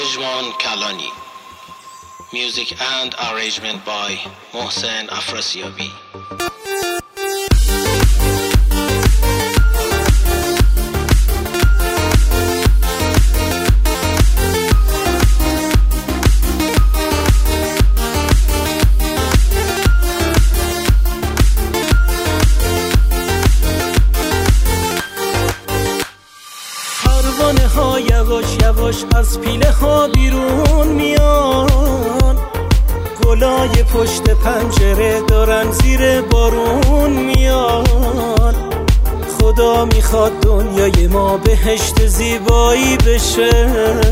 Rijwan Kalani. Music and arrangement by Mohsen Afrasiabi. پروانه ها یواش یواش از پیله ها بیرون میان، گلای پشت پنجره دارن زیر بارون میان. خدا میخواد دنیای ما بهشت زیبایی بشه،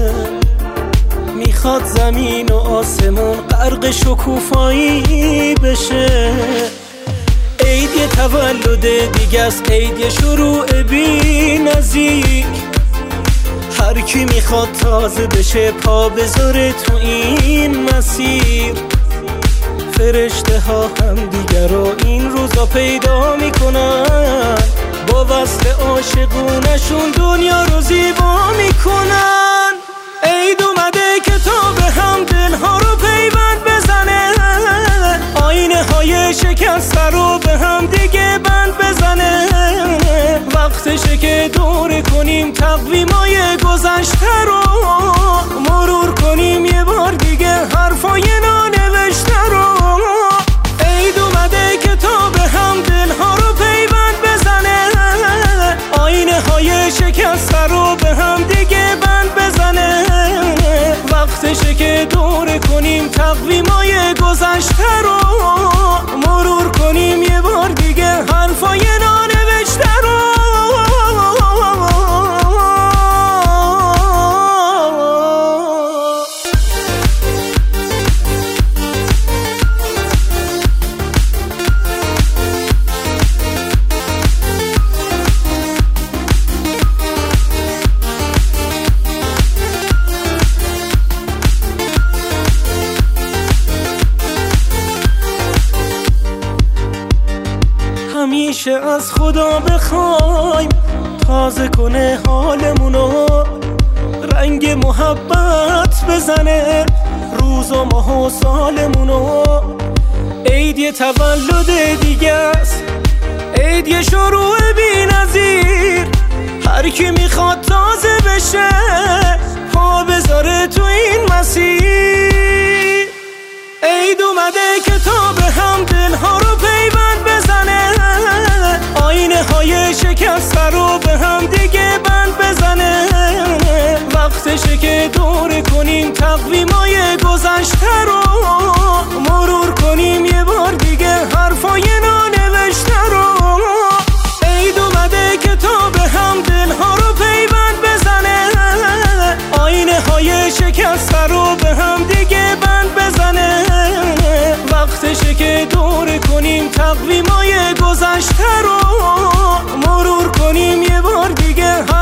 میخواد زمین و آسمون غرق شکوفایی بشه. عید یه تولد دیگه است، عید یه شروع بی نظیر. هر کی میخواد تازه بشه پا بذاره تو این مسیر. فرشته ها هم دیگر رو این روزا پیدا میکنن، با وصل عاشقونشون دنیا رو زیبا میکنن. عید اومده که تا به هم دلها رو پیوند بزنه، آینه های شکسته رو به هم دیگه بند بزنه. وقتشه که دوره کنیم تقویمای گذشته رو، مرور کنیم یه بار دیگه حرفای نانوشته رو. عید اومده که تا به هم دلها رو پیوند بزنه، آینه های شکسته رو به هم دیگه بند بزنه. وقتشه که دوره کنیم تقویمای گذشته رو، مرور کنیم یه بار دیگه حرفای نانوشته رو. همیشه از خدا بخوایم تازه کنه حالمونو، رنگ محبت بزنه روز و ماه و سالمونو. عید یه تولد دیگه است، عید یه شروع بی نظیر. هر کی میخواد تازه بشه پا بذاره تو این مسیر. عید اومده که تا به هم دلها رو پیوند بزنه، آینه های شکسته رو به هم دیگه بند بزنه. وقتشه که دوره کنیم تقویمای گذشته رو، مرور کنیم یه بار دیگه حرفای نانوشته رو. عید اومده که تا به هم دلها رو پیوند بزنه، آینه های شکسته رو به هم دیگه بند بزنه. وقتشه که دوره کنیم تقویمای گذشته رو، مرور کنیم یه بار دیگه